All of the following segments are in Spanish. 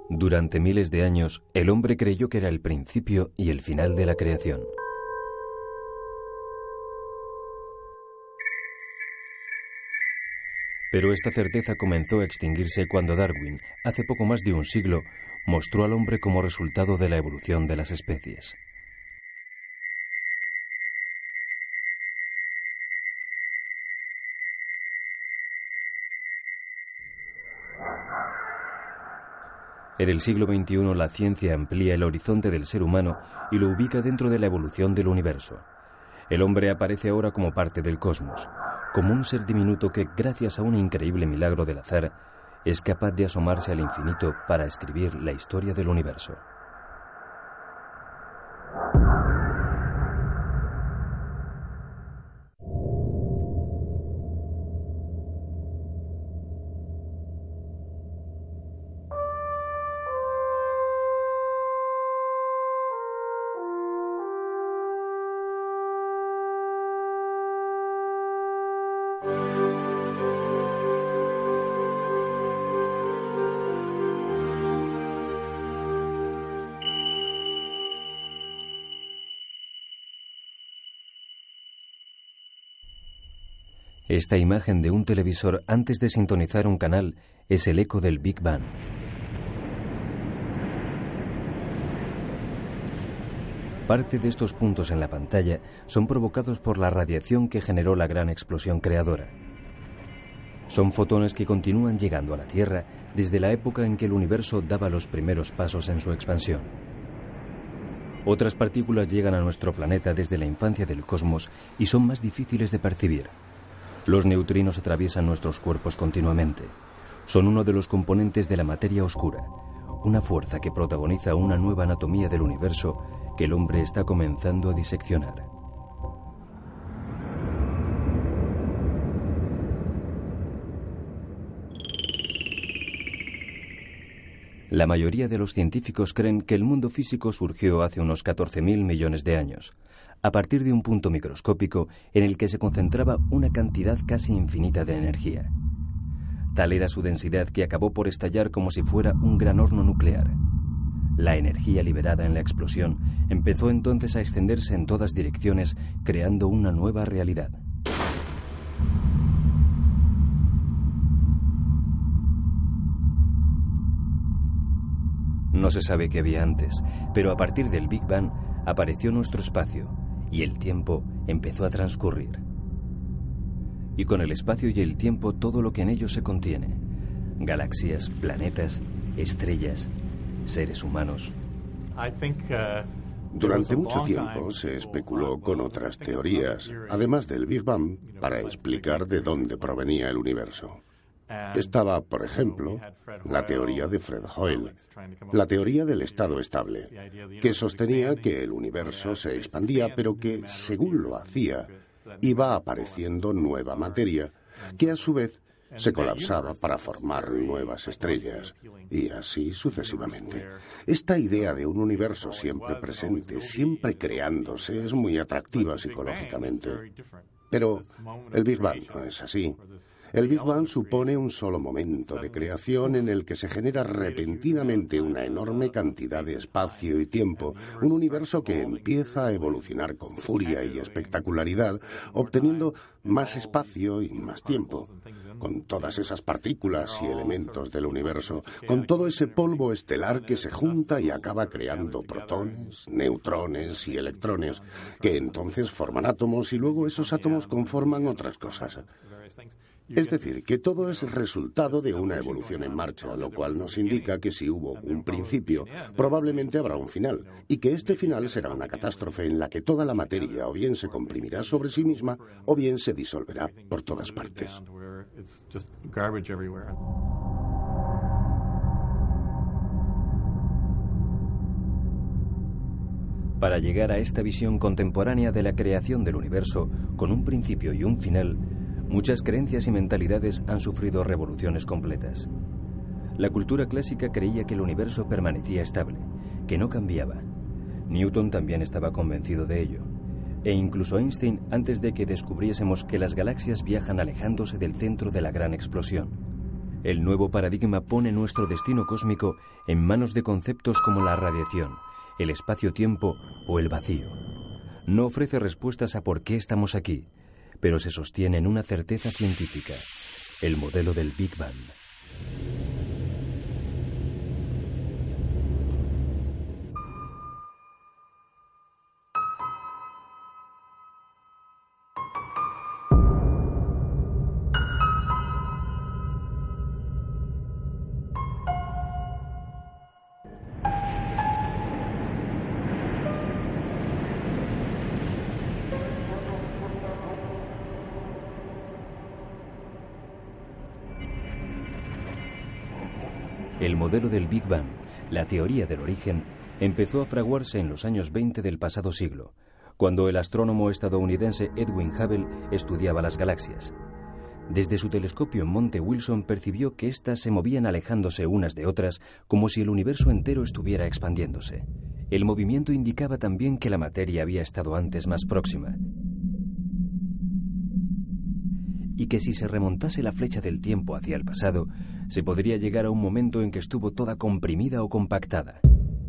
Durante miles de años, el hombre creyó que era el principio y el final de la creación. Pero esta certeza comenzó a extinguirse cuando Darwin, hace poco más de un siglo, mostró al hombre como resultado de la evolución de las especies. En el siglo XXI la ciencia amplía el horizonte del ser humano y lo ubica dentro de la evolución del universo. El hombre aparece ahora como parte del cosmos, como un ser diminuto que, gracias a un increíble milagro del azar, es capaz de asomarse al infinito para escribir la historia del universo. Esta imagen de un televisor antes de sintonizar un canal es el eco del Big Bang. Parte de estos puntos en la pantalla son provocados por la radiación que generó la gran explosión creadora. Son fotones que continúan llegando a la Tierra desde la época en que el universo daba los primeros pasos en su expansión. Otras partículas llegan a nuestro planeta desde la infancia del cosmos y son más difíciles de percibir. Los neutrinos atraviesan nuestros cuerpos continuamente. Son uno de los componentes de la materia oscura, una fuerza que protagoniza una nueva anatomía del universo que el hombre está comenzando a diseccionar. La mayoría de los científicos creen que el mundo físico surgió hace unos 14.000 millones de años, a partir de un punto microscópico en el que se concentraba una cantidad casi infinita de energía. Tal era su densidad que acabó por estallar como si fuera un gran horno nuclear. La energía liberada en la explosión empezó entonces a extenderse en todas direcciones, creando una nueva realidad. No se sabe qué había antes, pero a partir del Big Bang apareció nuestro espacio y el tiempo empezó a transcurrir. Y con el espacio y el tiempo todo lo que en ellos se contiene: galaxias, planetas, estrellas, seres humanos. Durante mucho tiempo se especuló con otras teorías, además del Big Bang, para explicar de dónde provenía el universo. Estaba, por ejemplo, la teoría de Fred Hoyle, la teoría del estado estable, que sostenía que el universo se expandía, pero que, según lo hacía, iba apareciendo nueva materia, que a su vez se colapsaba para formar nuevas estrellas, y así sucesivamente. Esta idea de un universo siempre presente, siempre creándose, es muy atractiva psicológicamente. Pero el Big Bang no es así. El Big Bang supone un solo momento de creación en el que se genera repentinamente una enorme cantidad de espacio y tiempo, un universo que empieza a evolucionar con furia y espectacularidad, obteniendo más espacio y más tiempo, con todas esas partículas y elementos del universo, con todo ese polvo estelar que se junta y acaba creando protones, neutrones y electrones, que entonces forman átomos y luego esos átomos conforman otras cosas. Es decir, que todo es resultado de una evolución en marcha, lo cual nos indica que si hubo un principio, probablemente habrá un final, y que este final será una catástrofe en la que toda la materia o bien se comprimirá sobre sí misma, o bien se disolverá por todas partes. Para llegar a esta visión contemporánea de la creación del universo, con un principio y un final, muchas creencias y mentalidades han sufrido revoluciones completas. La cultura clásica creía que el universo permanecía estable, que no cambiaba. Newton también estaba convencido de ello. E incluso Einstein, antes de que descubriésemos que las galaxias viajan alejándose del centro de la gran explosión. El nuevo paradigma pone nuestro destino cósmico en manos de conceptos como la radiación, el espacio-tiempo o el vacío. No ofrece respuestas a por qué estamos aquí, pero se sostiene en una certeza científica, el modelo del Big Bang. El modelo del Big Bang, la teoría del origen, empezó a fraguarse en los años 20 del pasado siglo, cuando el astrónomo estadounidense Edwin Hubble estudiaba las galaxias. Desde su telescopio en Monte Wilson percibió que éstas se movían alejándose unas de otras como si el universo entero estuviera expandiéndose. El movimiento indicaba también que la materia había estado antes más próxima, y que si se remontase la flecha del tiempo hacia el pasado, se podría llegar a un momento en que estuvo toda comprimida o compactada.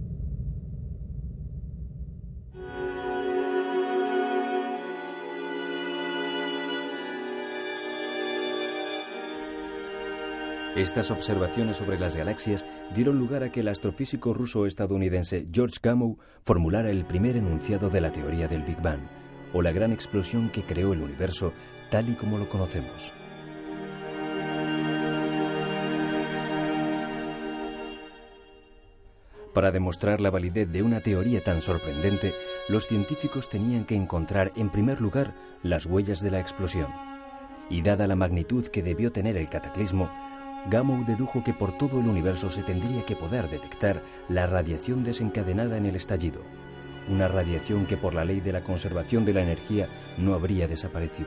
Estas observaciones sobre las galaxias dieron lugar a que el astrofísico ruso-estadounidense George Gamow formulara el primer enunciado de la teoría del Big Bang, o la gran explosión que creó el universo tal y como lo conocemos. Para demostrar la validez de una teoría tan sorprendente, los científicos tenían que encontrar, en primer lugar, las huellas de la explosión. Y dada la magnitud que debió tener el cataclismo, Gamow dedujo que por todo el universo se tendría que poder detectar la radiación desencadenada en el estallido, una radiación que por la ley de la conservación de la energía no habría desaparecido.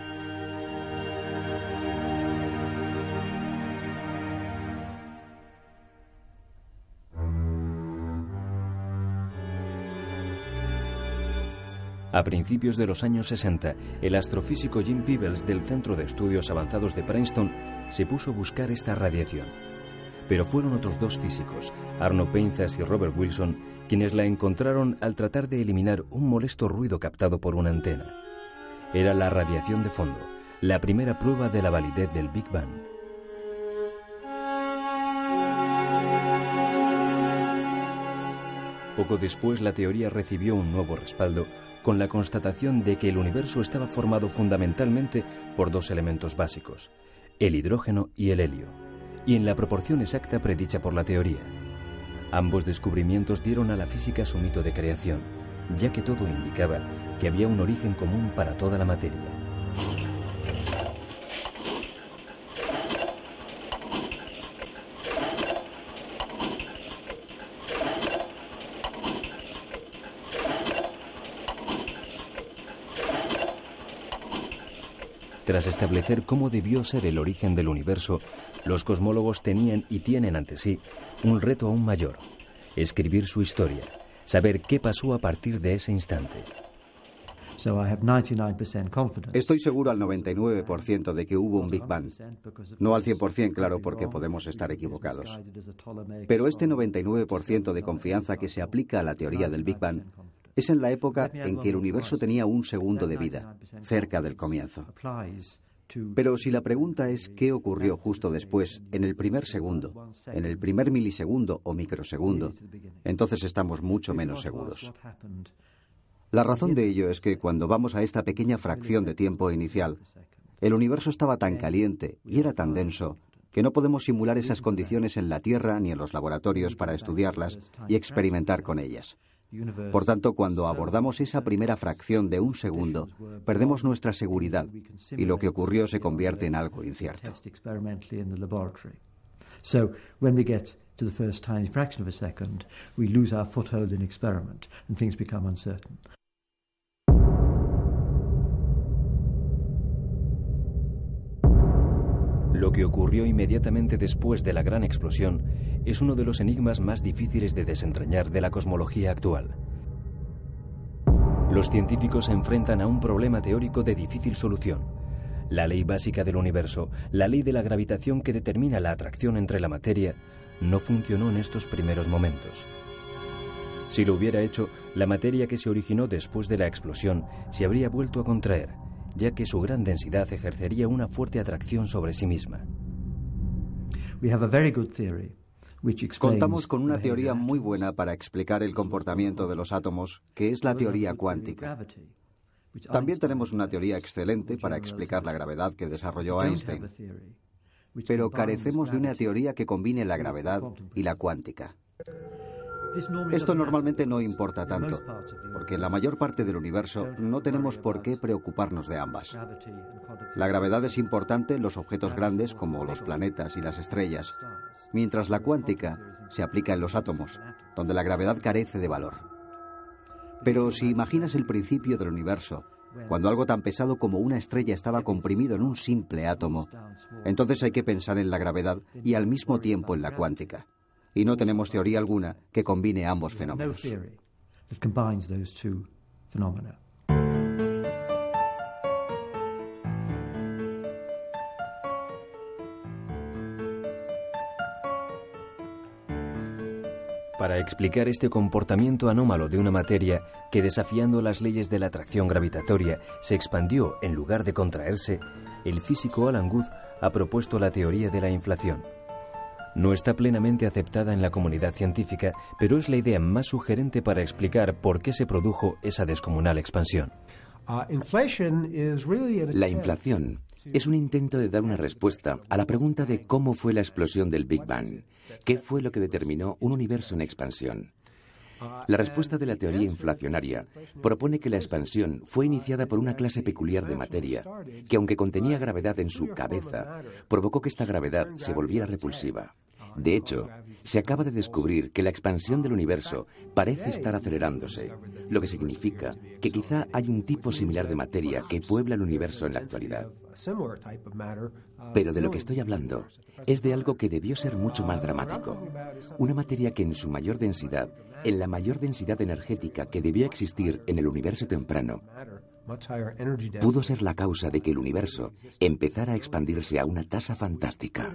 A principios de los años 60, el astrofísico Jim Peebles del Centro de Estudios Avanzados de Princeton se puso a buscar esta radiación. Pero fueron otros dos físicos, Arno Penzias y Robert Wilson, quienes la encontraron al tratar de eliminar un molesto ruido captado por una antena. Era la radiación de fondo, la primera prueba de la validez del Big Bang. Poco después, la teoría recibió un nuevo respaldo con la constatación de que el universo estaba formado fundamentalmente por dos elementos básicos, el hidrógeno y el helio, y en la proporción exacta predicha por la teoría. Ambos descubrimientos dieron a la física su mito de creación, ya que todo indicaba que había un origen común para toda la materia. Tras establecer cómo debió ser el origen del universo, los cosmólogos tenían y tienen ante sí un reto aún mayor: escribir su historia, saber qué pasó a partir de ese instante. Estoy seguro al 99% de que hubo un Big Bang. No al 100%, claro, porque podemos estar equivocados. Pero este 99% de confianza que se aplica a la teoría del Big Bang es en la época en que el universo tenía un segundo de vida, cerca del comienzo. Pero si la pregunta es qué ocurrió justo después, en el primer segundo, en el primer milisegundo o microsegundo, entonces estamos mucho menos seguros. La razón de ello es que cuando vamos a esta pequeña fracción de tiempo inicial, el universo estaba tan caliente y era tan denso que no podemos simular esas condiciones en la Tierra ni en los laboratorios para estudiarlas y experimentar con ellas. Por tanto, cuando abordamos esa primera fracción de un segundo, perdemos nuestra seguridad y lo que ocurrió se convierte en algo incierto. To the first tiny fraction of a second, we lose our foothold in experiment and things become uncertain. Lo que ocurrió inmediatamente después de la gran explosión es uno de los enigmas más difíciles de desentrañar de la cosmología actual. Los científicos se enfrentan a un problema teórico de difícil solución: La ley básica del universo, la ley de la gravitación que determina la atracción entre la materia, no funcionó en estos primeros momentos. Si lo hubiera hecho, la materia que se originó después de la explosión se habría vuelto a contraer, ya que su gran densidad ejercería una fuerte atracción sobre sí misma. Contamos con una teoría muy buena para explicar el comportamiento de los átomos, que es la teoría cuántica. También tenemos una teoría excelente para explicar la gravedad que desarrolló Einstein. Pero carecemos de una teoría que combine la gravedad y la cuántica. Esto normalmente no importa tanto, porque en la mayor parte del universo no tenemos por qué preocuparnos de ambas. La gravedad es importante en los objetos grandes como los planetas y las estrellas, mientras la cuántica se aplica en los átomos, donde la gravedad carece de valor. Pero si imaginas el principio del universo, cuando algo tan pesado como una estrella estaba comprimido en un simple átomo, entonces hay que pensar en la gravedad y al mismo tiempo en la cuántica. Y no tenemos teoría alguna que combine ambos fenómenos. Para explicar este comportamiento anómalo de una materia que, desafiando las leyes de la atracción gravitatoria, se expandió en lugar de contraerse, el físico Alan Guth ha propuesto la teoría de la inflación. No está plenamente aceptada en la comunidad científica, pero es la idea más sugerente para explicar por qué se produjo esa descomunal expansión. La inflación es un intento de dar una respuesta a la pregunta de cómo fue la explosión del Big Bang. ¿Qué fue lo que determinó un universo en expansión? La respuesta de la teoría inflacionaria propone que la expansión fue iniciada por una clase peculiar de materia, que aunque contenía gravedad en su cabeza, provocó que esta gravedad se volviera repulsiva. De hecho, se acaba de descubrir que la expansión del universo parece estar acelerándose, lo que significa que quizá hay un tipo similar de materia que puebla el universo en la actualidad. Pero de lo que estoy hablando es de algo que debió ser mucho más dramático. Una materia que en su mayor densidad, en la mayor densidad energética que debía existir en el universo temprano, pudo ser la causa de que el universo empezara a expandirse a una tasa fantástica.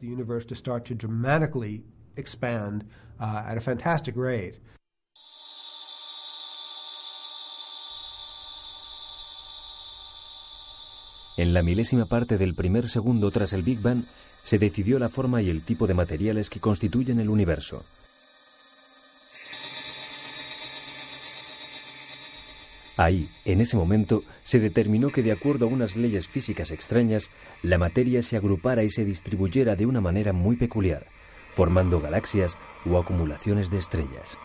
En la milésima parte del primer segundo tras el Big Bang, se decidió la forma y el tipo de materiales que constituyen el universo. Ahí, en ese momento, se determinó que de acuerdo a unas leyes físicas extrañas, la materia se agrupara y se distribuyera de una manera muy peculiar, formando galaxias o acumulaciones de estrellas.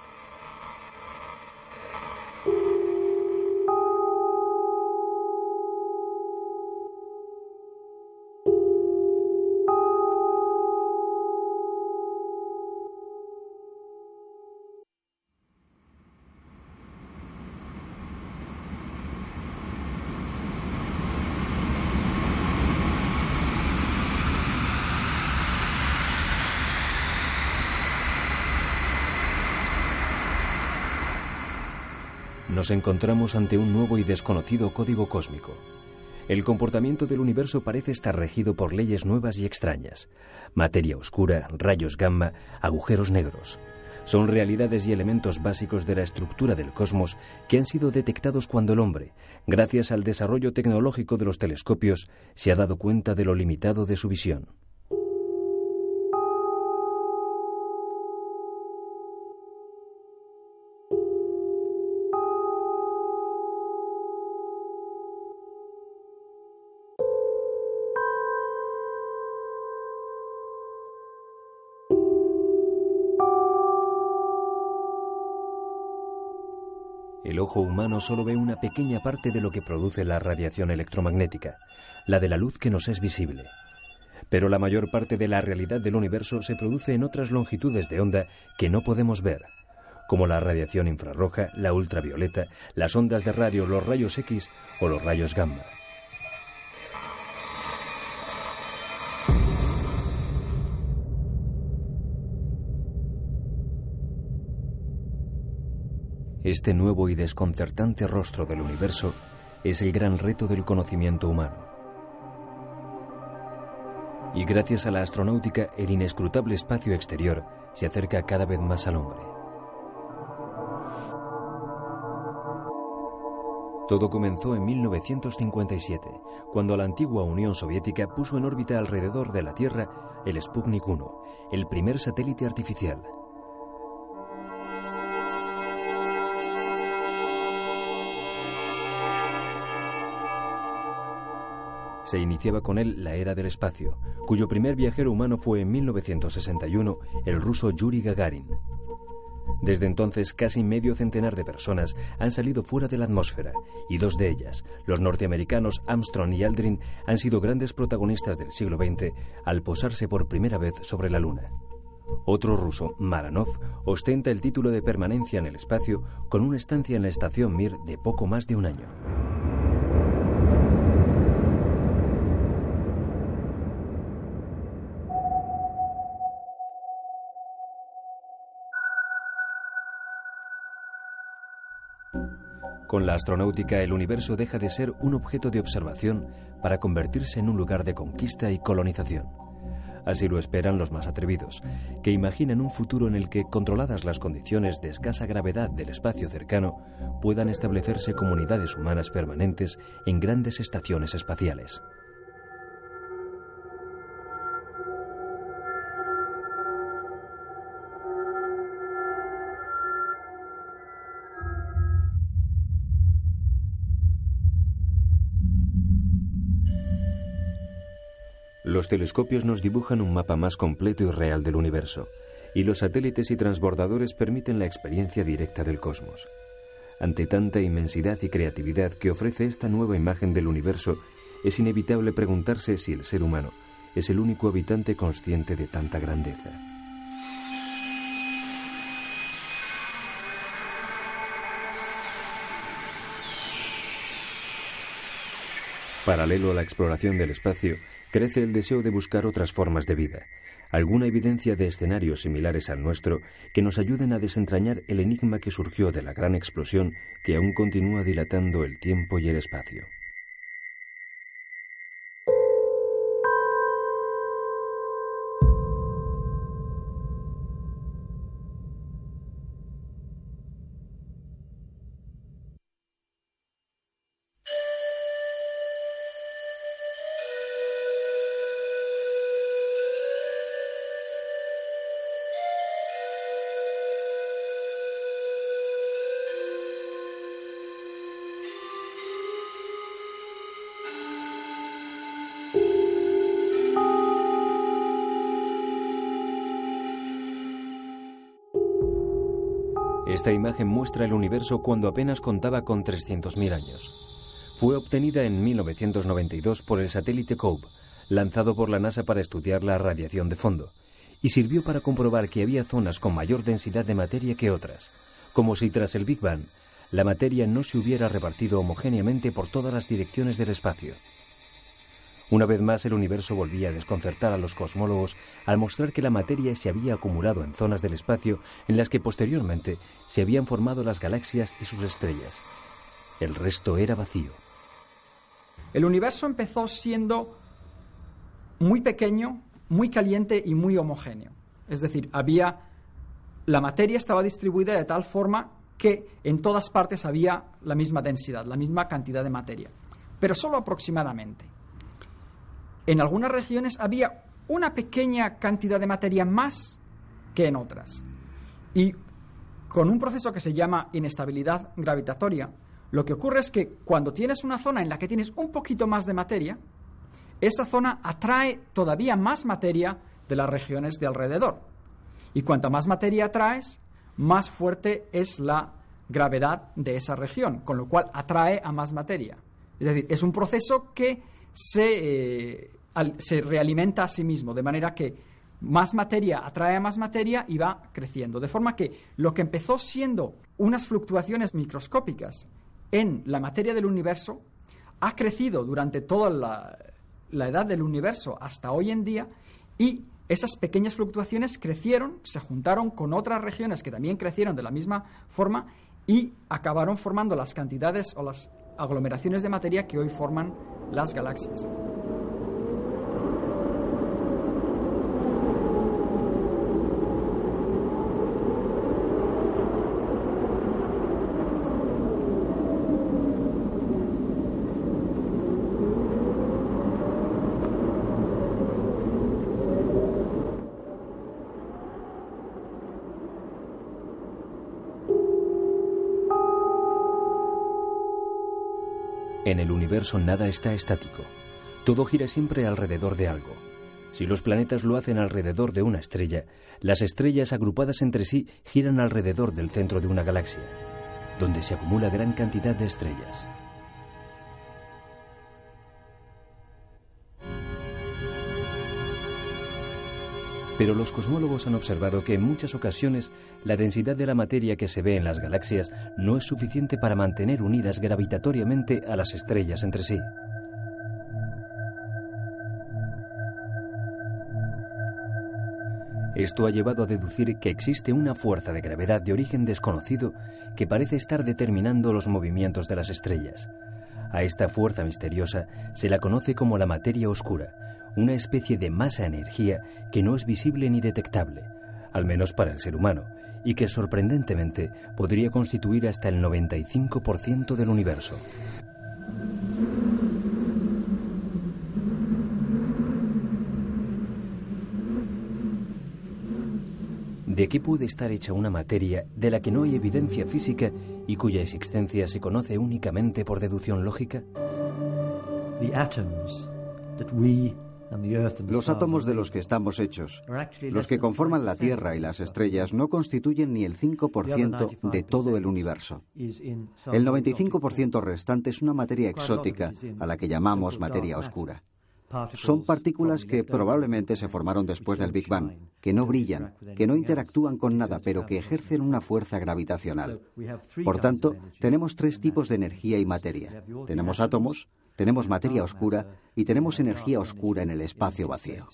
Nos encontramos ante un nuevo y desconocido código cósmico. El comportamiento del universo parece estar regido por leyes nuevas y extrañas. Materia oscura, rayos gamma, agujeros negros. Son realidades y elementos básicos de la estructura del cosmos que han sido detectados cuando el hombre, gracias al desarrollo tecnológico de los telescopios, se ha dado cuenta de lo limitado de su visión. El ojo humano solo ve una pequeña parte de lo que produce la radiación electromagnética, la de la luz que nos es visible. Pero la mayor parte de la realidad del universo se produce en otras longitudes de onda que no podemos ver, como la radiación infrarroja, la ultravioleta, las ondas de radio, los rayos X o los rayos gamma. Este nuevo y desconcertante rostro del universo es el gran reto del conocimiento humano. Y gracias a la astronáutica, el inescrutable espacio exterior se acerca cada vez más al hombre. Todo comenzó en 1957, cuando la antigua Unión Soviética puso en órbita alrededor de la Tierra el Sputnik 1, el primer satélite artificial. Se iniciaba con él la era del espacio, cuyo primer viajero humano fue en 1961 el ruso Yuri Gagarin. Desde entonces, casi medio centenar de personas han salido fuera de la atmósfera, y dos de ellas, los norteamericanos Armstrong y Aldrin, han sido grandes protagonistas del siglo XX al posarse por primera vez sobre la Luna. Otro ruso, Maranov, ostenta el título de permanencia en el espacio con una estancia en la estación Mir de poco más de un año. Con la astronáutica, el universo deja de ser un objeto de observación para convertirse en un lugar de conquista y colonización. Así lo esperan los más atrevidos, que imaginan un futuro en el que, controladas las condiciones de escasa gravedad del espacio cercano, puedan establecerse comunidades humanas permanentes en grandes estaciones espaciales. Los telescopios nos dibujan un mapa más completo y real del universo, y los satélites y transbordadores permiten la experiencia directa del cosmos. Ante tanta inmensidad y creatividad que ofrece esta nueva imagen del universo, es inevitable preguntarse si el ser humano es el único habitante consciente de tanta grandeza. Paralelo a la exploración del espacio, crece el deseo de buscar otras formas de vida, alguna evidencia de escenarios similares al nuestro que nos ayuden a desentrañar el enigma que surgió de la gran explosión que aún continúa dilatando el tiempo y el espacio. Esta imagen muestra el universo cuando apenas contaba con 300.000 años. Fue obtenida en 1992 por el satélite COBE, lanzado por la NASA para estudiar la radiación de fondo, y sirvió para comprobar que había zonas con mayor densidad de materia que otras, como si tras el Big Bang la materia no se hubiera repartido homogéneamente por todas las direcciones del espacio. Una vez más, el universo volvía a desconcertar a los cosmólogos al mostrar que la materia se había acumulado en zonas del espacio en las que posteriormente se habían formado las galaxias y sus estrellas. El resto era vacío. El universo empezó siendo muy pequeño, muy caliente y muy homogéneo. Es decir, la materia estaba distribuida de tal forma que en todas partes había la misma densidad, la misma cantidad de materia, pero solo aproximadamente. En algunas regiones había una pequeña cantidad de materia más que en otras. Y con un proceso que se llama inestabilidad gravitatoria, lo que ocurre es que cuando tienes una zona en la que tienes un poquito más de materia, esa zona atrae todavía más materia de las regiones de alrededor. Y cuanta más materia atraes, más fuerte es la gravedad de esa región, con lo cual atrae a más materia. Es decir, es un proceso que se realimenta a sí mismo, de manera que más materia atrae a más materia y va creciendo. De forma que lo que empezó siendo unas fluctuaciones microscópicas en la materia del universo ha crecido durante toda la edad del universo hasta hoy en día, y esas pequeñas fluctuaciones crecieron, se juntaron con otras regiones que también crecieron de la misma forma y acabaron formando las cantidades o las aglomeraciones de materia que hoy forman las galaxias. En el universo nada está estático. Todo gira siempre alrededor de algo. Si los planetas lo hacen alrededor de una estrella, las estrellas agrupadas entre sí giran alrededor del centro de una galaxia, donde se acumula gran cantidad de estrellas. Pero los cosmólogos han observado que en muchas ocasiones la densidad de la materia que se ve en las galaxias no es suficiente para mantener unidas gravitatoriamente a las estrellas entre sí. Esto ha llevado a deducir que existe una fuerza de gravedad de origen desconocido que parece estar determinando los movimientos de las estrellas. A esta fuerza misteriosa se la conoce como la materia oscura, una especie de masa-energía que no es visible ni detectable, al menos para el ser humano, y que sorprendentemente podría constituir hasta el 95% del universo. ¿De qué puede estar hecha una materia de la que no hay evidencia física y cuya existencia se conoce únicamente por deducción lógica? Los átomos de los que estamos hechos, los que conforman la Tierra y las estrellas, no constituyen ni el 5% de todo el universo. El 95% restante es una materia exótica a la que llamamos materia oscura. Son partículas que probablemente se formaron después del Big Bang, que no brillan, que no interactúan con nada, pero que ejercen una fuerza gravitacional. Por tanto, tenemos tres tipos de energía y materia. Tenemos átomos, tenemos materia oscura y tenemos energía oscura en el espacio vacío.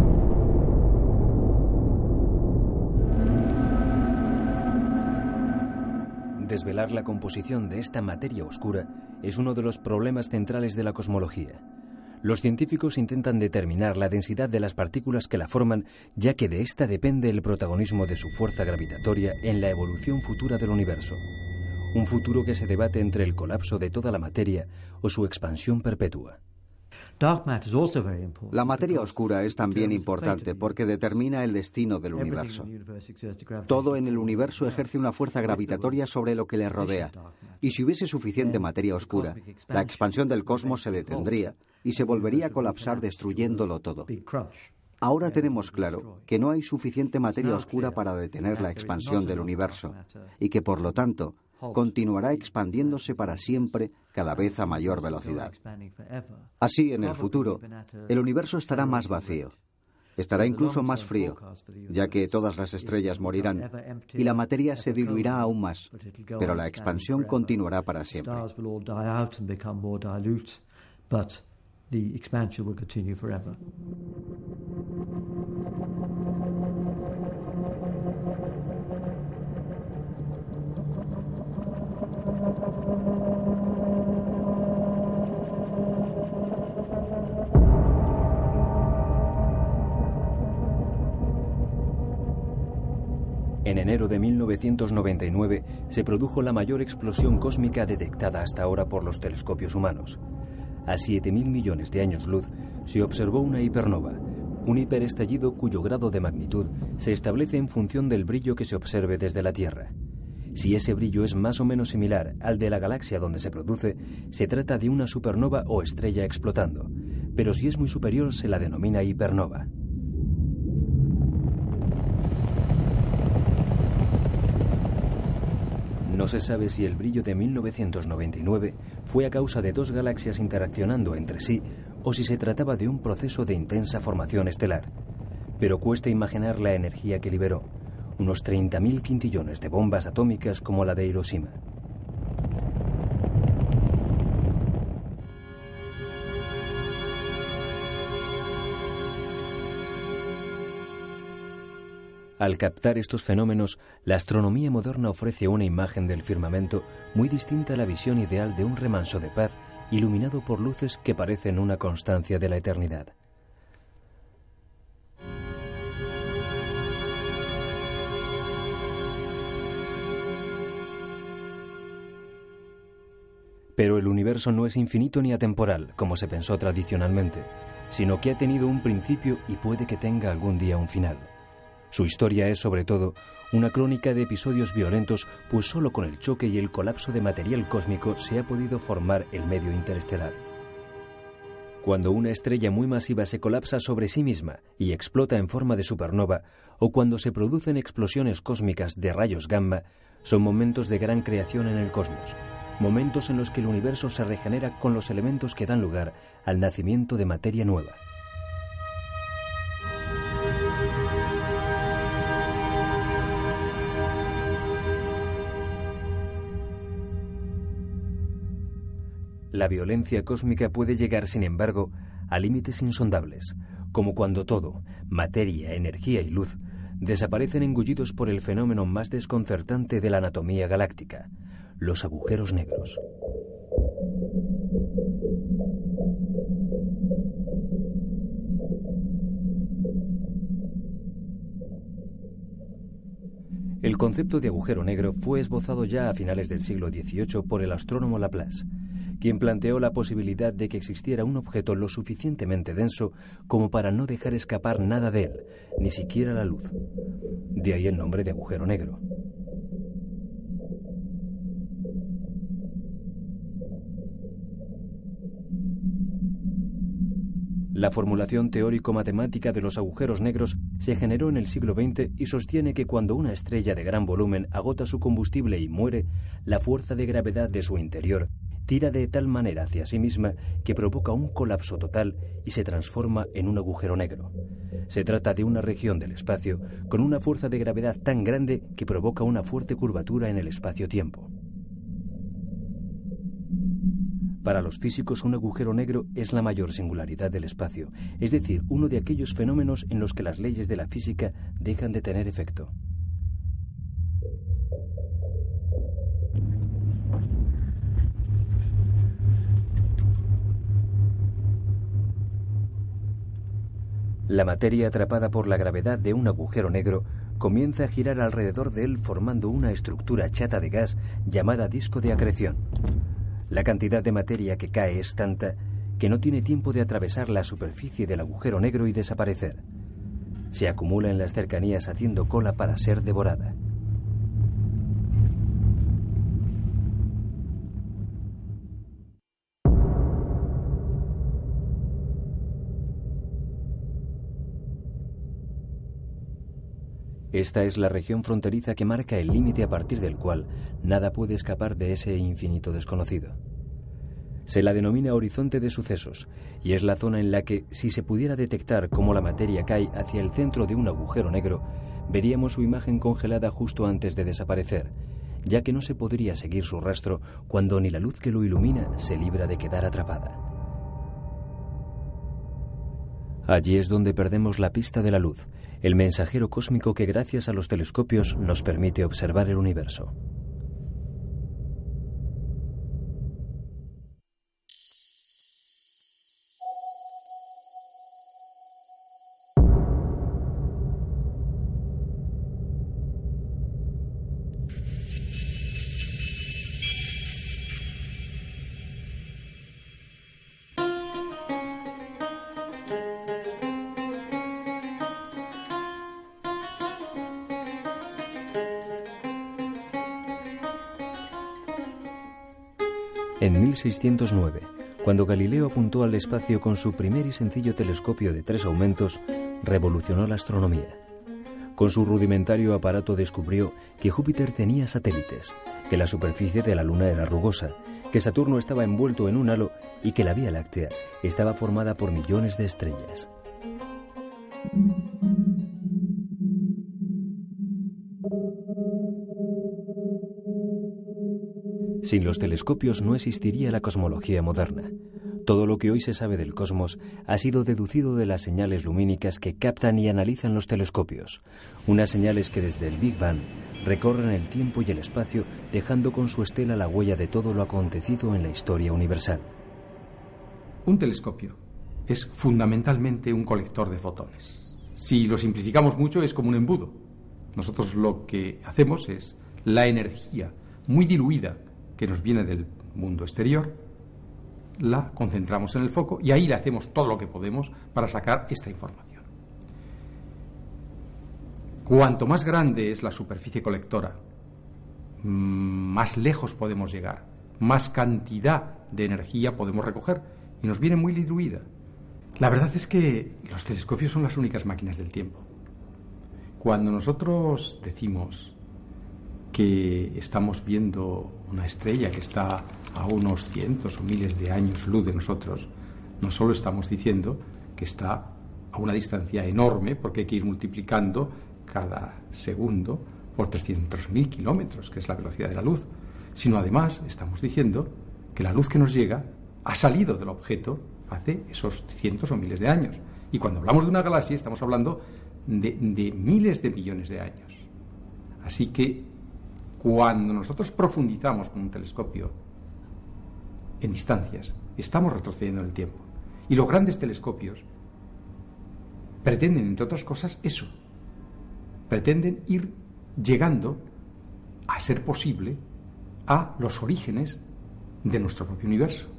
Desvelar la composición de esta materia oscura es uno de los problemas centrales de la cosmología. Los científicos intentan determinar la densidad de las partículas que la forman, ya que de esta depende el protagonismo de su fuerza gravitatoria en la evolución futura del universo. Un futuro que se debate entre el colapso de toda la materia o su expansión perpetua. La materia oscura es también importante porque determina el destino del universo. Todo en el universo ejerce una fuerza gravitatoria sobre lo que le rodea, y si hubiese suficiente materia oscura, la expansión del cosmos se detendría y se volvería a colapsar destruyéndolo todo. Ahora tenemos claro que no hay suficiente materia oscura para detener la expansión del universo y que, por lo tanto, continuará expandiéndose para siempre cada vez a mayor velocidad. Así, en el futuro, el universo estará más vacío. Estará incluso más frío, ya que todas las estrellas morirán y la materia se diluirá aún más, pero la expansión continuará para siempre. En enero de 1999 se produjo la mayor explosión cósmica detectada hasta ahora por los telescopios humanos. A 7.000 millones de años luz se observó una hipernova, un hiperestallido cuyo grado de magnitud se establece en función del brillo que se observe desde la Tierra. Si ese brillo es más o menos similar al de la galaxia donde se produce, se trata de una supernova o estrella explotando, pero si es muy superior se la denomina hipernova. No se sabe si el brillo de 1999 fue a causa de dos galaxias interaccionando entre sí o si se trataba de un proceso de intensa formación estelar. Pero cuesta imaginar la energía que liberó, unos 30.000 quintillones de bombas atómicas como la de Hiroshima. Al captar estos fenómenos, la astronomía moderna ofrece una imagen del firmamento muy distinta a la visión ideal de un remanso de paz iluminado por luces que parecen una constancia de la eternidad. Pero el universo no es infinito ni atemporal, como se pensó tradicionalmente, sino que ha tenido un principio y puede que tenga algún día un final. Su historia es, sobre todo, una crónica de episodios violentos, pues solo con el choque y el colapso de material cósmico se ha podido formar el medio interestelar. Cuando una estrella muy masiva se colapsa sobre sí misma y explota en forma de supernova, o cuando se producen explosiones cósmicas de rayos gamma, son momentos de gran creación en el cosmos, momentos en los que el universo se regenera con los elementos que dan lugar al nacimiento de materia nueva. La violencia cósmica puede llegar, sin embargo, a límites insondables, como cuando todo, materia, energía y luz, desaparecen engullidos por el fenómeno más desconcertante de la anatomía galáctica, los agujeros negros. El concepto de agujero negro fue esbozado ya a finales del siglo XVIII por el astrónomo Laplace, quien planteó la posibilidad de que existiera un objeto lo suficientemente denso como para no dejar escapar nada de él, ni siquiera la luz. De ahí el nombre de agujero negro. La formulación teórico-matemática de los agujeros negros se generó en el siglo XX y sostiene que cuando una estrella de gran volumen agota su combustible y muere, la fuerza de gravedad de su interior tira de tal manera hacia sí misma que provoca un colapso total y se transforma en un agujero negro. Se trata de una región del espacio con una fuerza de gravedad tan grande que provoca una fuerte curvatura en el espacio-tiempo. Para los físicos, un agujero negro es la mayor singularidad del espacio, es decir, uno de aquellos fenómenos en los que las leyes de la física dejan de tener efecto. La materia atrapada por la gravedad de un agujero negro comienza a girar alrededor de él formando una estructura chata de gas llamada disco de acreción. La cantidad de materia que cae es tanta que no tiene tiempo de atravesar la superficie del agujero negro y desaparecer. Se acumula en las cercanías haciendo cola para ser devorada. Esta es la región fronteriza que marca el límite a partir del cual nada puede escapar de ese infinito desconocido. Se la denomina horizonte de sucesos y es la zona en la que, si se pudiera detectar cómo la materia cae hacia el centro de un agujero negro, veríamos su imagen congelada justo antes de desaparecer, ya que no se podría seguir su rastro cuando ni la luz que lo ilumina se libra de quedar atrapada. Allí es donde perdemos la pista de la luz, el mensajero cósmico que gracias a los telescopios nos permite observar el universo. En 1609, cuando Galileo apuntó al espacio con su primer y sencillo telescopio de 3 aumentos, revolucionó la astronomía. Con su rudimentario aparato descubrió que Júpiter tenía satélites, que la superficie de la Luna era rugosa, que Saturno estaba envuelto en un halo y que la Vía Láctea estaba formada por millones de estrellas. Sin los telescopios no existiría la cosmología moderna. Todo lo que hoy se sabe del cosmos ha sido deducido de las señales lumínicas que captan y analizan los telescopios, unas señales que desde el Big Bang recorren el tiempo y el espacio, dejando con su estela la huella de todo lo acontecido en la historia universal. Un telescopio es fundamentalmente un colector de fotones. Si lo simplificamos mucho, es como un embudo. Nosotros lo que hacemos es la energía muy diluida que nos viene del mundo exterior, la concentramos en el foco y ahí le hacemos todo lo que podemos para sacar esta información. cuanto más grande es la superficie colectora, más lejos podemos llegar, más cantidad de energía podemos recoger y nos viene muy diluida. La verdad es que los telescopios son las únicas máquinas del tiempo. Cuando nosotros decimos que estamos viendo una estrella que está a unos cientos o miles de años luz de nosotros, no solo estamos diciendo que está a una distancia enorme, porque hay que ir multiplicando cada segundo por 300.000 kilómetros, que es la velocidad de la luz, sino además estamos diciendo que la luz que nos llega ha salido del objeto hace esos cientos o miles de años. Y cuando hablamos de una galaxia estamos hablando de miles de millones de años. Así que cuando nosotros profundizamos con un telescopio en distancias, estamos retrocediendo en el tiempo. Y los grandes telescopios pretenden, entre otras cosas, eso. Pretenden ir llegando, a ser posible, a los orígenes de nuestro propio universo.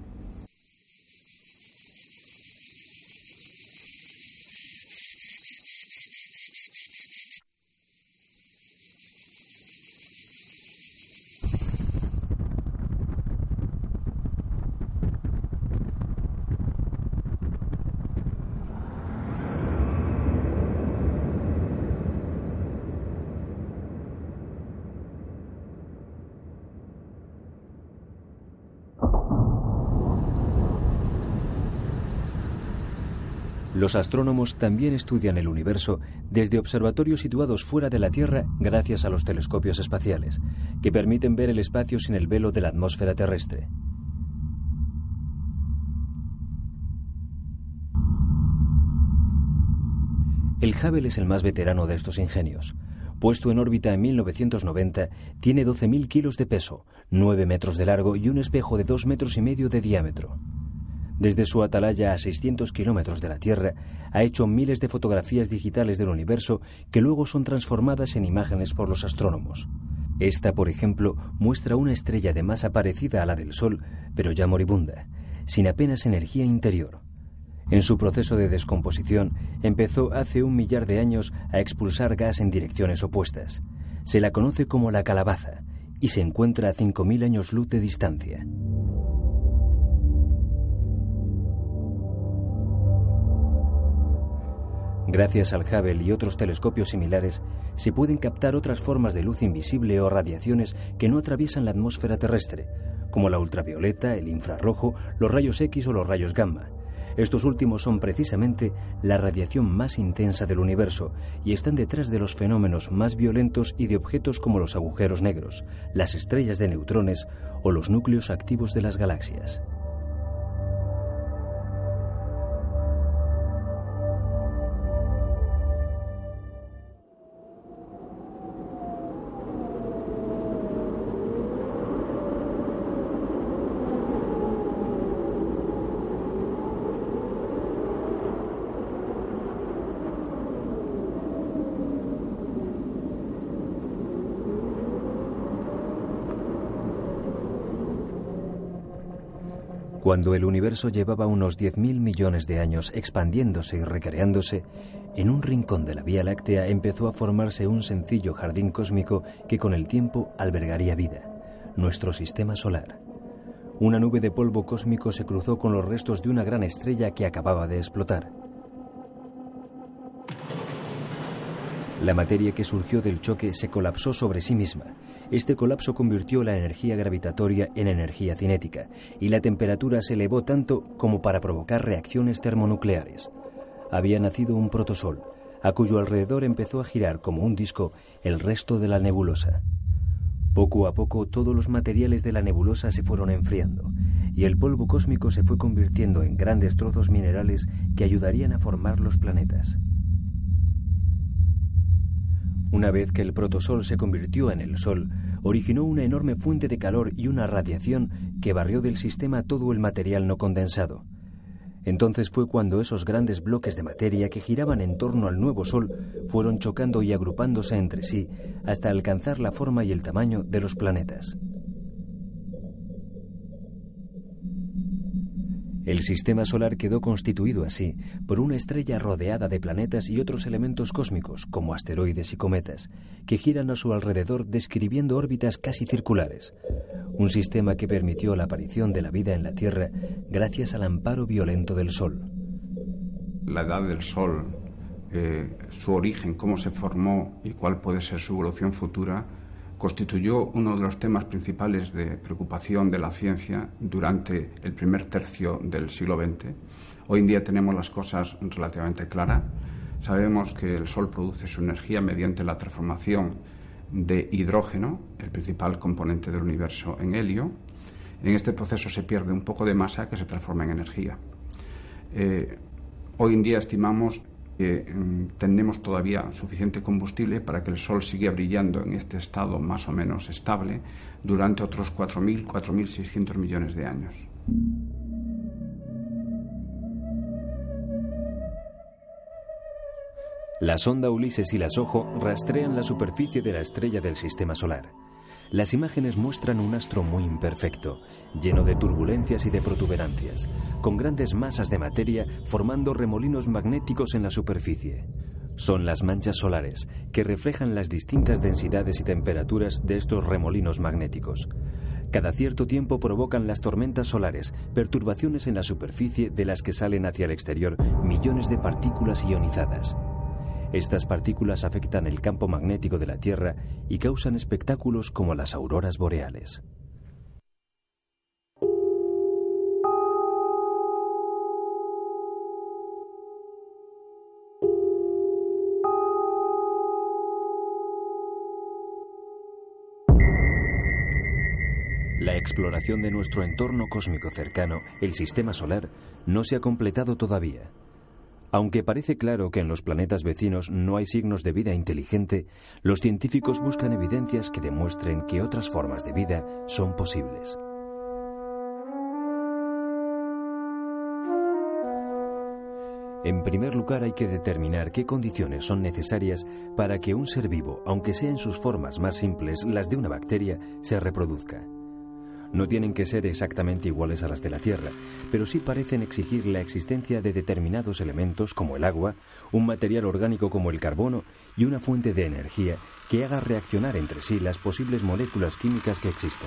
Los astrónomos también estudian el universo desde observatorios situados fuera de la Tierra gracias a los telescopios espaciales, que permiten ver el espacio sin el velo de la atmósfera terrestre. El Hubble es el más veterano de estos ingenios. Puesto en órbita en 1990, tiene 12.000 kilos de peso, 9 metros de largo y un espejo de 2,5 metros de diámetro. Desde su atalaya a 600 kilómetros de la Tierra, ha hecho miles de fotografías digitales del universo que luego son transformadas en imágenes por los astrónomos. Esta, por ejemplo, muestra una estrella de masa parecida a la del Sol, pero ya moribunda, sin apenas energía interior. En su proceso de descomposición, empezó hace 1 millar de años a expulsar gas en direcciones opuestas. Se la conoce como la calabaza y se encuentra a 5.000 años luz de distancia. Gracias al Hubble y otros telescopios similares, se pueden captar otras formas de luz invisible o radiaciones que no atraviesan la atmósfera terrestre, como la ultravioleta, el infrarrojo, los rayos X o los rayos gamma. Estos últimos son precisamente la radiación más intensa del universo y están detrás de los fenómenos más violentos y de objetos como los agujeros negros, las estrellas de neutrones o los núcleos activos de las galaxias. Cuando el universo llevaba unos 10.000 millones de años expandiéndose y recreándose, en un rincón de la Vía Láctea empezó a formarse un sencillo jardín cósmico que con el tiempo albergaría vida, nuestro sistema solar. Una nube de polvo cósmico se cruzó con los restos de una gran estrella que acababa de explotar. La materia que surgió del choque se colapsó sobre sí misma. Este colapso convirtió la energía gravitatoria en energía cinética y la temperatura se elevó tanto como para provocar reacciones termonucleares. Había nacido un protosol, a cuyo alrededor empezó a girar como un disco el resto de la nebulosa. Poco a poco todos los materiales de la nebulosa se fueron enfriando y el polvo cósmico se fue convirtiendo en grandes trozos minerales que ayudarían a formar los planetas. Una vez que el protosol se convirtió en el Sol, originó una enorme fuente de calor y una radiación que barrió del sistema todo el material no condensado. Entonces fue cuando esos grandes bloques de materia que giraban en torno al nuevo Sol fueron chocando y agrupándose entre sí hasta alcanzar la forma y el tamaño de los planetas. El sistema solar quedó constituido así por una estrella rodeada de planetas y otros elementos cósmicos, como asteroides y cometas, que giran a su alrededor describiendo órbitas casi circulares. Un sistema que permitió la aparición de la vida en la Tierra gracias al amparo violento del Sol. La edad del Sol, su origen, cómo se formó y cuál puede ser su evolución futura, constituyó uno de los temas principales de preocupación de la ciencia durante el primer tercio del siglo XX. Hoy en día tenemos las cosas relativamente claras. Sabemos que el Sol produce su energía mediante la transformación de hidrógeno, el principal componente del universo, en helio. En este proceso se pierde un poco de masa que se transforma en energía. Hoy en día estimamos que tenemos todavía suficiente combustible para que el Sol siga brillando en este estado más o menos estable durante otros 4.600 millones de años. La sonda Ulises y la SOHO rastrean la superficie de la estrella del Sistema Solar. Las imágenes muestran un astro muy imperfecto, lleno de turbulencias y de protuberancias, con grandes masas de materia formando remolinos magnéticos en la superficie. Son las manchas solares, que reflejan las distintas densidades y temperaturas de estos remolinos magnéticos. Cada cierto tiempo provocan las tormentas solares, perturbaciones en la superficie de las que salen hacia el exterior millones de partículas ionizadas. Estas partículas afectan el campo magnético de la Tierra y causan espectáculos como las auroras boreales. La exploración de nuestro entorno cósmico cercano, el Sistema Solar, no se ha completado todavía. Aunque parece claro que en los planetas vecinos no hay signos de vida inteligente, los científicos buscan evidencias que demuestren que otras formas de vida son posibles. En primer lugar, hay que determinar qué condiciones son necesarias para que un ser vivo, aunque sea en sus formas más simples, las de una bacteria, se reproduzca. No tienen que ser exactamente iguales a las de la Tierra, pero sí parecen exigir la existencia de determinados elementos como el agua, un material orgánico como el carbono y una fuente de energía que haga reaccionar entre sí las posibles moléculas químicas que existan.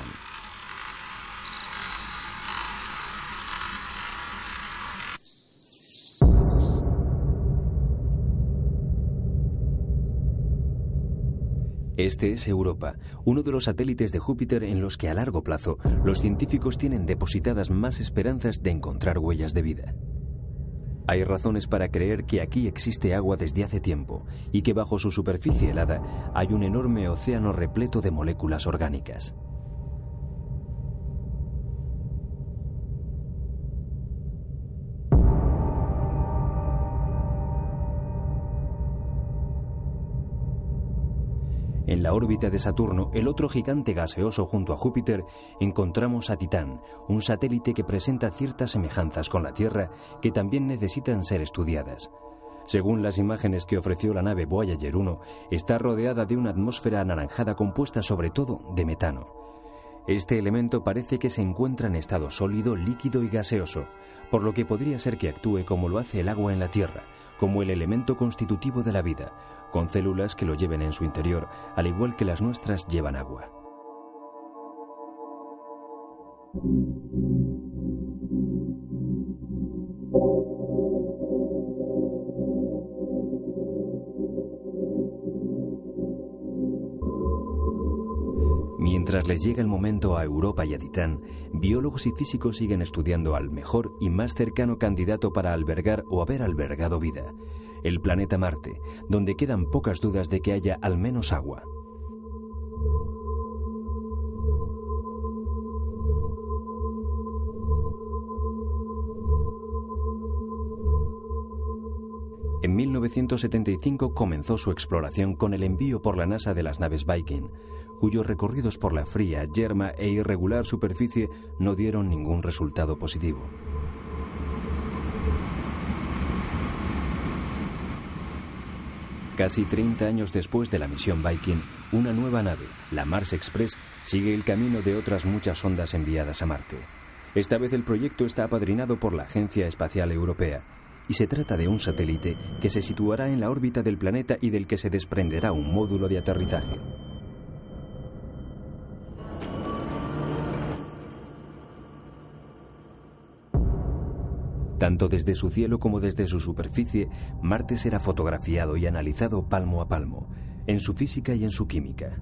Este es Europa, uno de los satélites de Júpiter en los que a largo plazo los científicos tienen depositadas más esperanzas de encontrar huellas de vida. Hay razones para creer que aquí existe agua desde hace tiempo y que bajo su superficie helada hay un enorme océano repleto de moléculas orgánicas. En la órbita de Saturno, el otro gigante gaseoso junto a Júpiter, encontramos a Titán, un satélite que presenta ciertas semejanzas con la Tierra que también necesitan ser estudiadas. Según las imágenes que ofreció la nave Voyager 1, está rodeada de una atmósfera anaranjada compuesta sobre todo de metano. Este elemento parece que se encuentra en estado sólido, líquido y gaseoso, por lo que podría ser que actúe como lo hace el agua en la Tierra, como el elemento constitutivo de la vida, con células que lo lleven en su interior, al igual que las nuestras llevan agua. Mientras les llega el momento a Europa y a Titán, biólogos y físicos siguen estudiando al mejor y más cercano candidato para albergar o haber albergado vida, el planeta Marte, donde quedan pocas dudas de que haya al menos agua. En 1975 comenzó su exploración con el envío por la NASA de las naves Viking, cuyos recorridos por la fría, yerma e irregular superficie no dieron ningún resultado positivo. Casi 30 años después de la misión Viking, una nueva nave, la Mars Express, sigue el camino de otras muchas sondas enviadas a Marte. Esta vez el proyecto está apadrinado por la Agencia Espacial Europea y se trata de un satélite que se situará en la órbita del planeta y del que se desprenderá un módulo de aterrizaje. Tanto desde su cielo como desde su superficie, Marte será fotografiado y analizado palmo a palmo, en su física y en su química.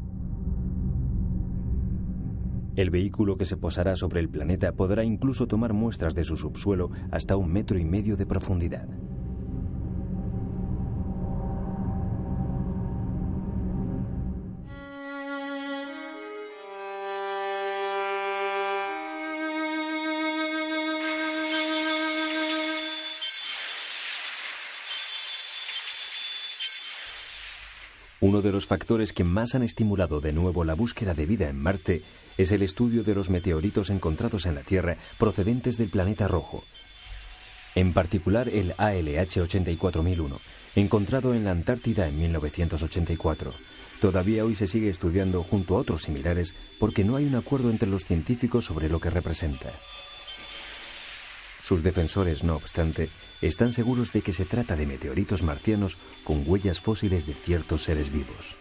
El vehículo que se posará sobre el planeta podrá incluso tomar muestras de su subsuelo hasta 1,5 metros de profundidad. Uno de los factores que más han estimulado de nuevo la búsqueda de vida en Marte es el estudio de los meteoritos encontrados en la Tierra procedentes del planeta rojo. En particular el ALH 84001, encontrado en la Antártida en 1984. Todavía hoy se sigue estudiando junto a otros similares porque no hay un acuerdo entre los científicos sobre lo que representa. Sus defensores, no obstante, están seguros de que se trata de meteoritos marcianos con huellas fósiles de ciertos seres vivos.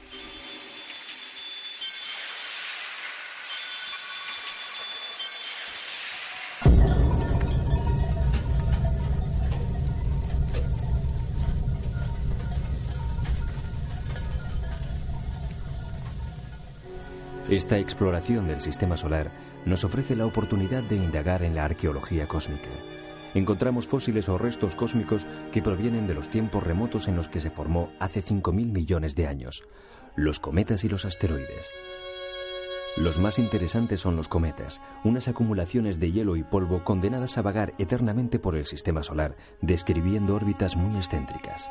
Esta exploración del sistema solar nos ofrece la oportunidad de indagar en la arqueología cósmica. Encontramos fósiles o restos cósmicos que provienen de los tiempos remotos en los que se formó hace 5.000 millones de años, los cometas y los asteroides. Los más interesantes son los cometas, unas acumulaciones de hielo y polvo condenadas a vagar eternamente por el sistema solar, describiendo órbitas muy excéntricas.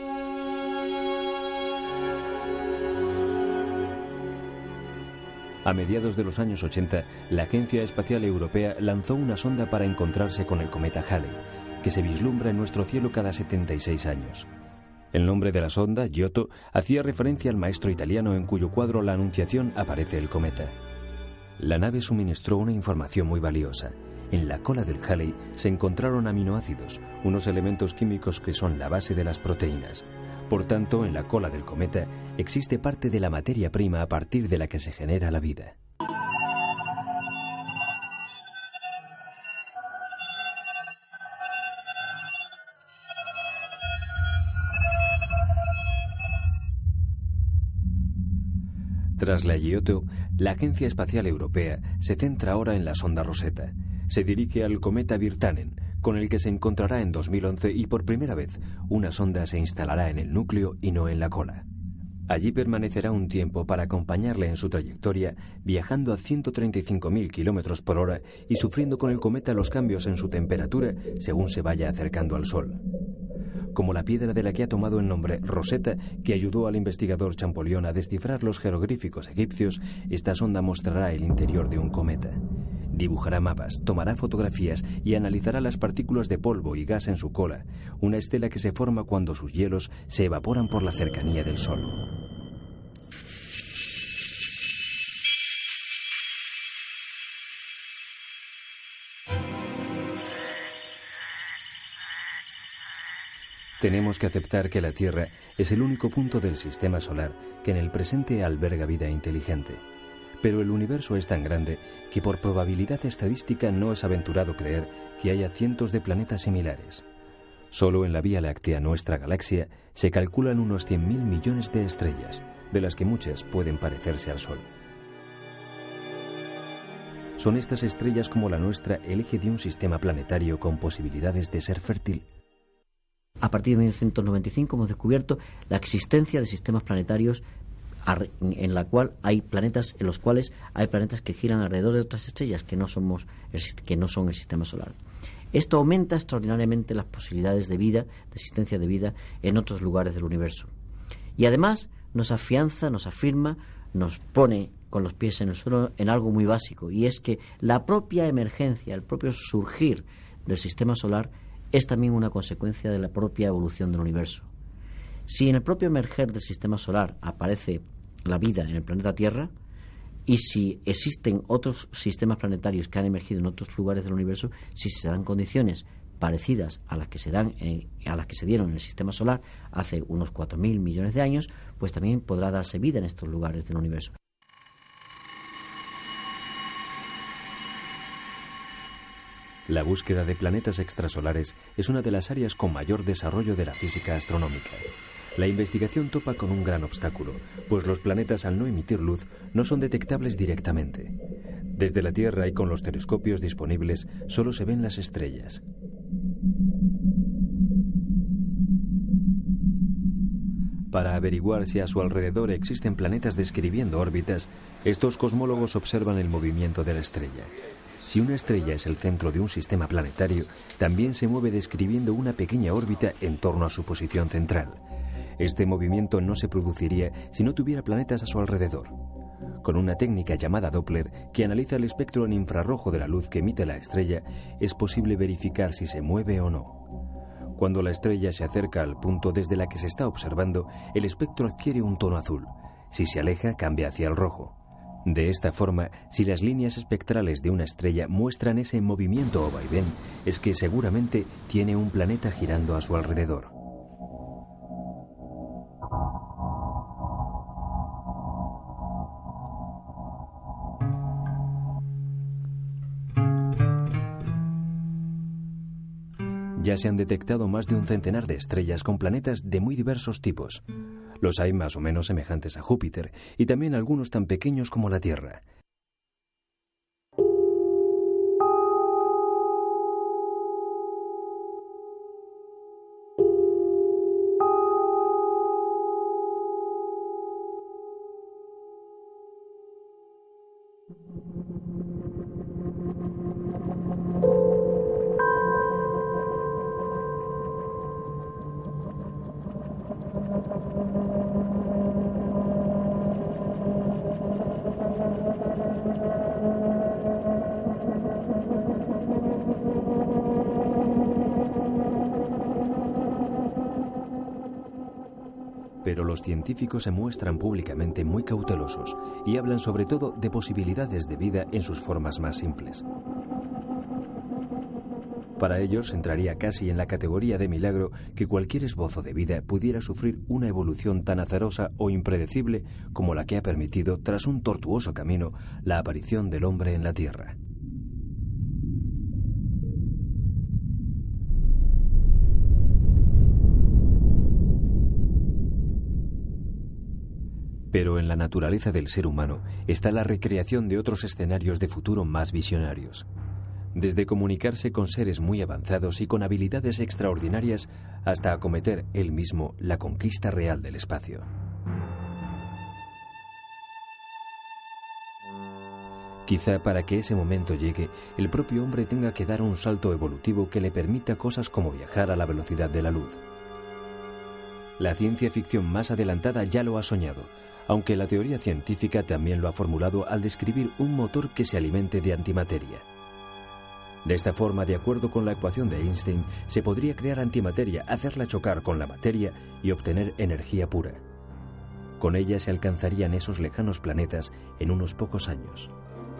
A mediados de los años 80, la Agencia Espacial Europea lanzó una sonda para encontrarse con el cometa Halley, que se vislumbra en nuestro cielo cada 76 años. El nombre de la sonda, Giotto, hacía referencia al maestro italiano en cuyo cuadro La Anunciación aparece el cometa. La nave suministró una información muy valiosa. En la cola del Halley se encontraron aminoácidos, unos elementos químicos que son la base de las proteínas. Por tanto, en la cola del cometa existe parte de la materia prima a partir de la que se genera la vida. Tras la Giotto, la Agencia Espacial Europea se centra ahora en la sonda Rosetta. Se dirige al cometa Virtanen, con el que se encontrará en 2011 y por primera vez una sonda se instalará en el núcleo y no en la cola. Allí permanecerá un tiempo para acompañarle en su trayectoria, viajando a 135.000 kilómetros por hora y sufriendo con el cometa los cambios en su temperatura según se vaya acercando al Sol. Como la piedra de la que ha tomado el nombre Rosetta, que ayudó al investigador Champollion a descifrar los jeroglíficos egipcios, esta sonda mostrará el interior de un cometa. Dibujará mapas, tomará fotografías y analizará las partículas de polvo y gas en su cola, una estela que se forma cuando sus hielos se evaporan por la cercanía del Sol. Tenemos que aceptar que la Tierra es el único punto del sistema solar que en el presente alberga vida inteligente. Pero el universo es tan grande que por probabilidad estadística no es aventurado creer que haya cientos de planetas similares. Solo en la Vía Láctea, nuestra galaxia, se calculan unos 100.000 millones de estrellas, de las que muchas pueden parecerse al Sol. ¿Son estas estrellas como la nuestra el eje de un sistema planetario con posibilidades de ser fértil? A partir de 1995 hemos descubierto la existencia de sistemas planetarios en la cual hay planetas en los cuales hay planetas que giran alrededor de otras estrellas que no son el sistema solar. Esto aumenta extraordinariamente las posibilidades de vida, de existencia de vida en otros lugares del universo. Y además nos afianza, nos afirma, nos pone con los pies en el suelo en algo muy básico, y es que la propia emergencia, el propio surgir del sistema solar es también una consecuencia de la propia evolución del universo. Si en el propio emerger del sistema solar aparece la vida en el planeta Tierra, y si existen otros sistemas planetarios que han emergido en otros lugares del universo, si se dan condiciones parecidas a las que se dieron en el sistema solar hace unos 4.000 millones de años, pues también podrá darse vida en estos lugares del universo. La búsqueda de planetas extrasolares es una de las áreas con mayor desarrollo de la física astronómica. La investigación topa con un gran obstáculo, pues los planetas, al no emitir luz, no son detectables directamente. Desde la Tierra y con los telescopios disponibles, solo se ven las estrellas. Para averiguar si a su alrededor existen planetas describiendo órbitas, estos cosmólogos observan el movimiento de la estrella. Si una estrella es el centro de un sistema planetario, también se mueve describiendo una pequeña órbita en torno a su posición central. Este movimiento no se produciría si no tuviera planetas a su alrededor. Con una técnica llamada Doppler, que analiza el espectro en infrarrojo de la luz que emite la estrella, es posible verificar si se mueve o no. Cuando la estrella se acerca al punto desde la que se está observando, el espectro adquiere un tono azul. Si se aleja, cambia hacia el rojo. De esta forma, si las líneas espectrales de una estrella muestran ese movimiento o vaivén, es que seguramente tiene un planeta girando a su alrededor. Ya se han detectado más de un centenar de estrellas con planetas de muy diversos tipos. Los hay más o menos semejantes a Júpiter y también algunos tan pequeños como la Tierra. Pero los científicos se muestran públicamente muy cautelosos y hablan sobre todo de posibilidades de vida en sus formas más simples. Para ellos entraría casi en la categoría de milagro que cualquier esbozo de vida pudiera sufrir una evolución tan azarosa o impredecible como la que ha permitido, tras un tortuoso camino, la aparición del hombre en la Tierra. Pero en la naturaleza del ser humano está la recreación de otros escenarios de futuro más visionarios. Desde comunicarse con seres muy avanzados y con habilidades extraordinarias hasta acometer él mismo la conquista real del espacio. Quizá para que ese momento llegue, el propio hombre tenga que dar un salto evolutivo que le permita cosas como viajar a la velocidad de la luz. La ciencia ficción más adelantada ya lo ha soñado, aunque la teoría científica también lo ha formulado al describir un motor que se alimente de antimateria. De esta forma, de acuerdo con la ecuación de Einstein, se podría crear antimateria, hacerla chocar con la materia y obtener energía pura. Con ella se alcanzarían esos lejanos planetas en unos pocos años.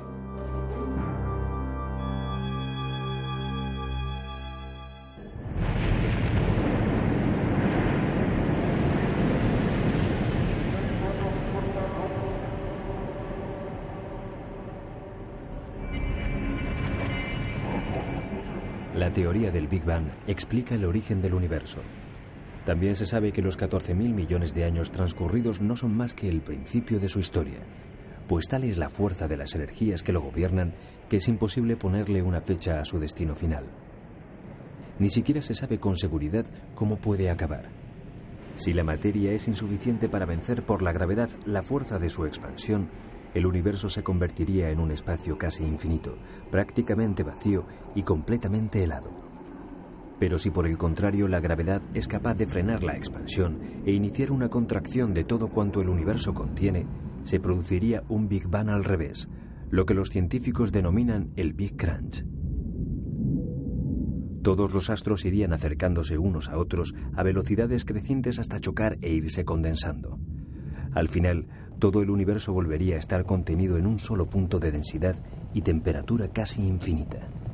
La teoría del Big Bang explica el origen del universo. También se sabe que los 14.000 millones de años transcurridos no son más que el principio de su historia, pues tal es la fuerza de las energías que lo gobiernan que es imposible ponerle una fecha a su destino final. Ni siquiera se sabe con seguridad cómo puede acabar. Si la materia es insuficiente para vencer por la gravedad la fuerza de su expansión, el universo se convertiría en un espacio casi infinito, prácticamente vacío y completamente helado. Pero si por el contrario la gravedad es capaz de frenar la expansión e iniciar una contracción de todo cuanto el universo contiene, se produciría un Big Bang al revés, lo que los científicos denominan el Big Crunch. Todos los astros irían acercándose unos a otros a velocidades crecientes hasta chocar e irse condensando. Al final, todo el universo volvería a estar contenido en un solo punto de densidad y temperatura casi infinita.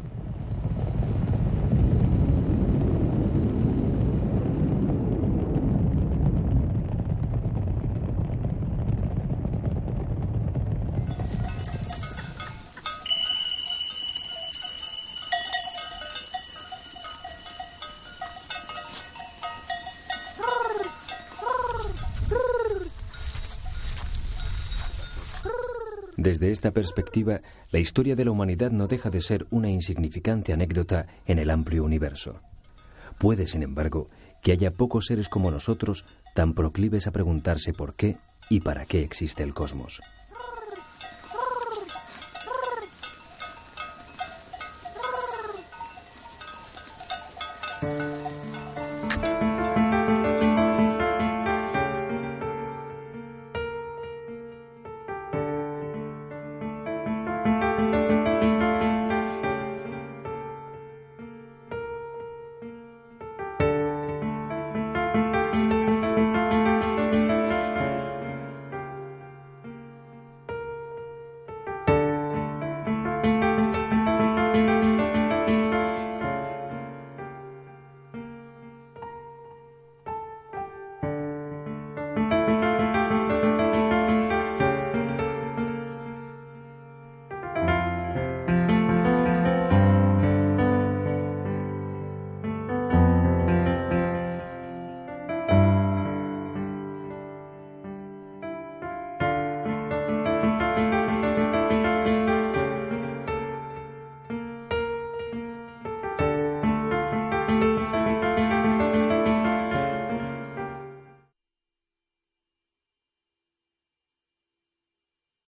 Desde esta perspectiva, la historia de la humanidad no deja de ser una insignificante anécdota en el amplio universo. Puede, sin embargo, que haya pocos seres como nosotros tan proclives a preguntarse por qué y para qué existe el cosmos.